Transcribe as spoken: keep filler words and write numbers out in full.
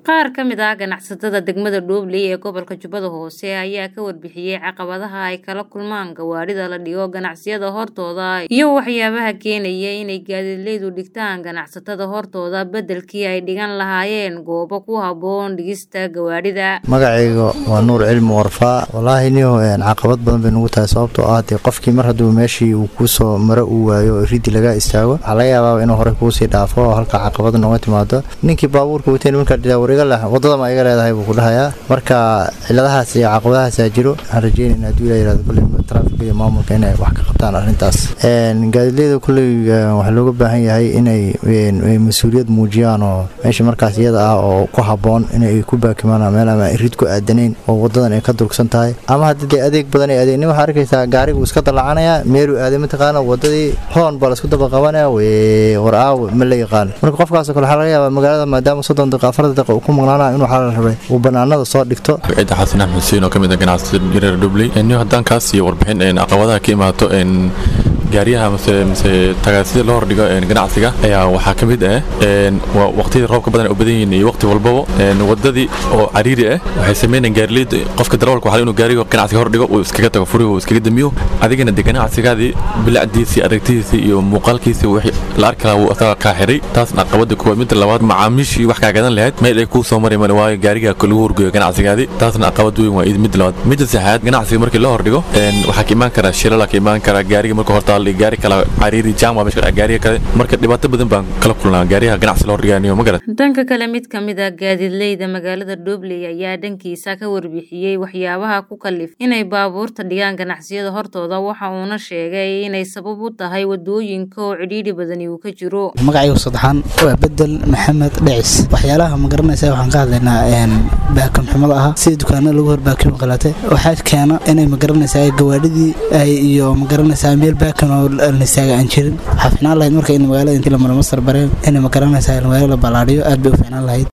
qaar ka mid ah ganacsatada degmada Dhobley ee gobolka Jubbada Hoose ayaa ka warbixiyay caqabadaha ay kala kulmaan gawaarida la dhigo ganacsiyada hortooda iyo waxyaabaha keenaya inay gaadiidleydu dhigtaan ganacsatada hortooda bedelkii ay dhigan lahaayeen goobo ku haboon dhigista gawaarida. magacayga waa Nuur Cilmi Warfaa. wallahi niyo caqabad badan bay nagu tahay sababtoo ah qofkii mar haduu meeshii uu ku soo maro uu waayo rid laga istaago waxa laga yaabaa inuu hore ku sii dhaafo halka caqabad noqon timaado ninkii baabuurka wateen marka wadada ma iga leedahay buu ku dhahayaa marka ciladahaas iyo caqabadahaas jiro aan rajeynaa inuu ilaahay kulli traffic iyo maamulka inay wax ka qabtaan arintaas een gaadiidleyda kulli waxa looga baahan yahay inay mas'uuliyad muujiyaan oo meesha markaas iyada ah oo ku haboon inay ku baakimaan meel ama rid ku aadanayn oo wadadan ay ka durugsan tahay ama haddii adeeg badan ay adeegnimo waxa arkaysaa gaarigu iska dalacanaya meel uu aaday mataqaana wadadii hoon bal isku daba qabanaya way waraaw ma la yaqaan marka qofkaas kale waxa laga yaabaa magaalada maadaama soddon daqiiqo afar daqiiqo ku maqnaana inuu xal rabay uu banaanada soo dhigto. Ciid Xasan Axmed Hussein oo kamid ah ganacsatada reer Dhobley inuu hadan kaas iyo warbixin in caqabadaha ka imaato in gaariyaha mise mise tagaasida loo hordhigo in ganacsiga ayaa waxa kamid ah in waqtiyada roobka badan u badan yihiin iyo waqti walbaba in wadadii oo cariiri ah waxay sameeyeen gaarileed qofka darawalka waxa inuu gaariga ganacsiga hordhigo uu iskaga tago furiyo uu iskaga damiyo adigana ganacsigaadii bilacdiisi aragtiisi iyo muuqaalkiisi wixii la arkaa uu asaga ka xiray taasna caqabada ku mid labaad macaamiishii wax ka gadan lahayd meel ay ku soo maray mar waa gaariga kala horgeeyo ganacsigaadii taasna caqabad weyn waa mid labaad mid saxaad ganacsiga markii la hordhigo in waxa ka iman kara shilal ka iman kara gaariga markii horta la gaari kala cariiri jaam waa meesha gaariga kale marka dhibaato badan baan kala kulnaa gaariga ganacsiga la hordhigaaniyo ma garan. Danka kale mid kamid ah gaadiidleyda magaalada Dhobley ayaa dhankiisa ka warbixiyay waxyaabaha ku kalif inay baabuurta dhigaan ganacsiyada hortooda waxa uu na sheegay inay sabab u tahay wadooyinka oo cidhiidhi badan uu ka jiro. magacaygu saddexan waa Bedel Maxamed Dhacis waxyaalaha ma garanaysaa waxaan ka hadlaynaa een baakam xumada ah si dukaanada lagu horbaakiyo qalate waxa keena inay ma garanaysaa gawaadhidii ay iyo ma garanaysaa meel baakan oo la istaaga aan jirin xafnaan lahayd marka in magaalada intii la maro masar bareen inay ma garanaysaa magaalada balaadhiyo aad bay u fiicnaan lahayd.